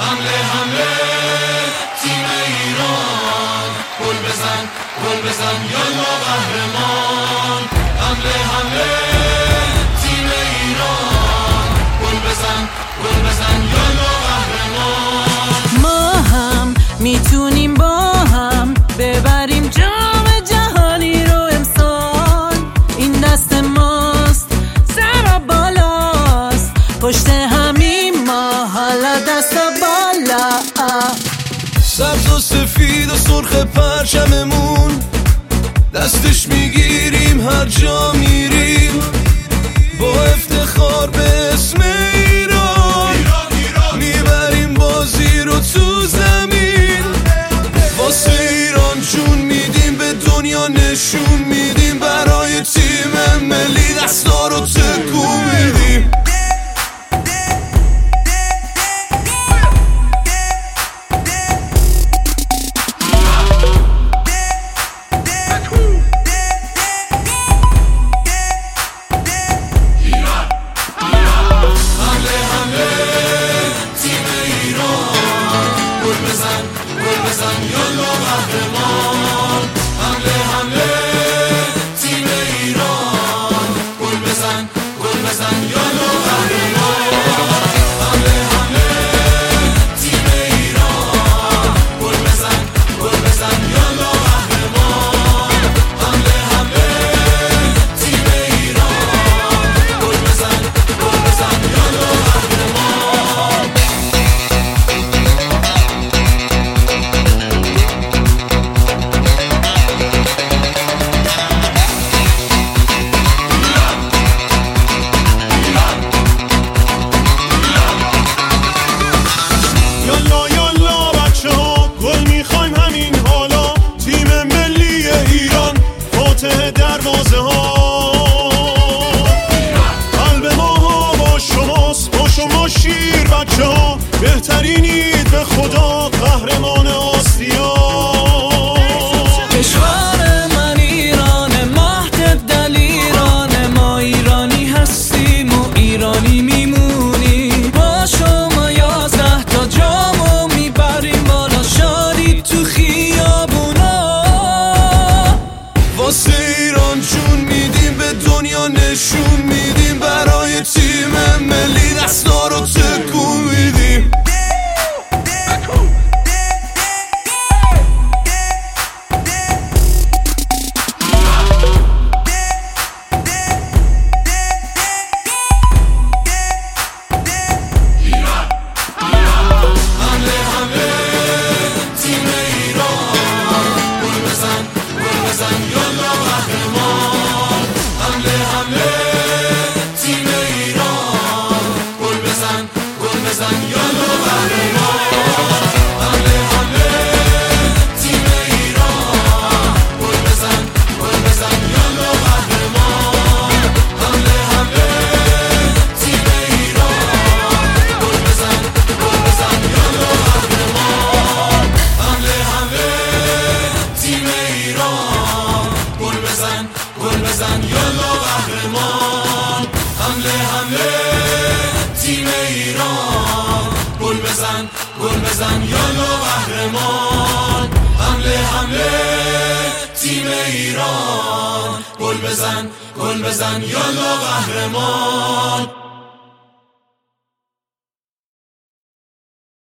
حمله حمله تیم ایران، گل بزن گل بزن یالا قهرمان. حمله حمله تیم ایران، گل بزن گل بزن یالا قهرمان. ما هم میتونیم با هم ببریم جام جهانی رو امسال. این دست ماست، سر بالاست، پشت همین ما حالا دست بالا. سبز و سفید و سرخ پرچممون، دستش میگیریم هر جا میریم، با افتخار به اسم ایران میبریم بازی رو تو زمین. واسه ایران جون میدیم، به دنیا نشون میدیم، برای تیم ملی دستا رو تکون میدیم. گل بزن یالا قهرمان. حمله حمله تیم ایران، گل بزن گل بزن یالا قهرمان. حمله حمله تیم ایران، گل بزن گل بزن یالا قهرمان. حمله حمله تیم ایران، گل بزن گل بزن یالا قهرمان. دروازه ها قلب ما با شماست، با شما شیر بچه ها، بهترینید به خدا، قهرمان آسیا. کشور من ایرانه، مهد دل ایرانه، ما ایرانی هستیم و ایرانی میمونی. با شما 11 تا جامو میبریم بالا، شادی تو خیابونا. واسه ایران جون میدیم، به دنیا نشون میدیم، برای تیم ملی دستا رو تکون میدیم. گل بزن یالا قهرمان. حمله حمله تیم ایران، گل بزن گل بزن یالا قهرمان. حمله حمله تیم ایران، گل بزن گل بزن یالا قهرمان.